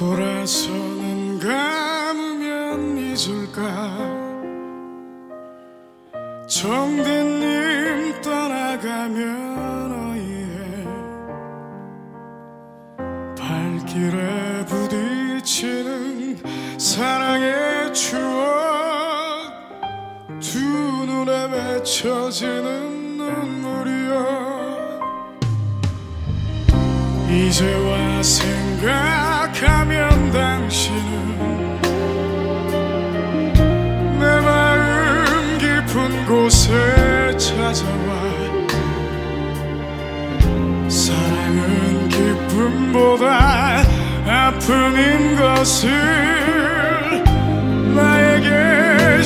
돌아서는 감으면 잊을까. 정든님 떠나가면 어이해 발길에 부딪히는 사랑의 추억, 두 눈에 맺혀지는 눈물이여. 이제와 생각하면 당신은 내 마음 깊은 곳에 찾아와. 사랑은 기쁨보다 아픔인 것을 나에게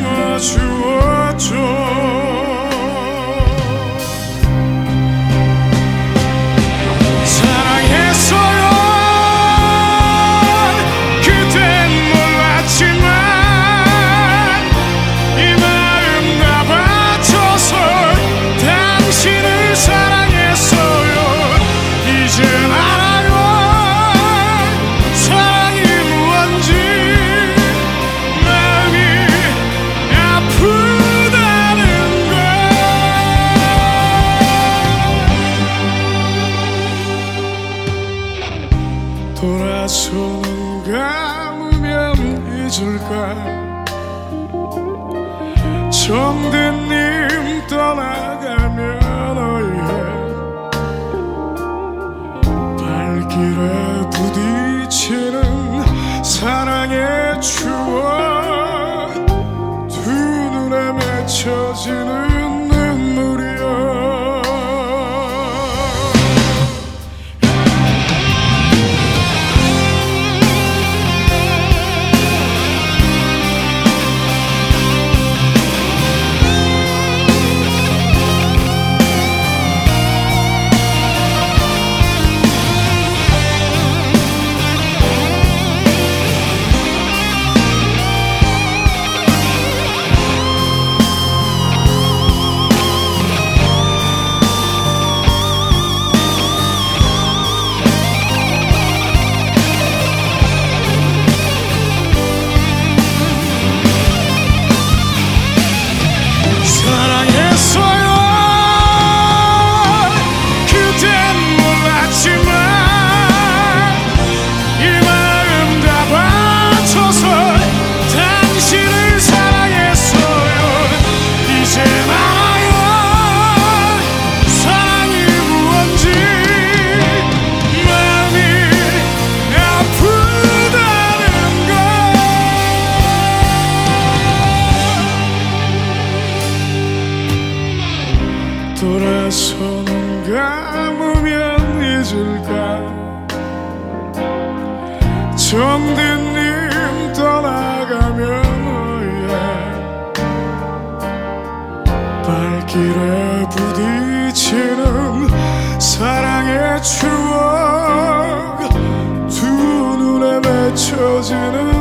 심어주었죠. 돌아서는 감으면 잊을까. 정든님 떠나가면 어이해 발길에 부딪히는 사랑의 추억, 두 눈에 맺혀지는 눈물이여. 돌아서는 감으면 잊을까. 정든님 떠나가면 어이해 발길에 부딪히는 사랑의 추억, 두 눈에 맺혀지는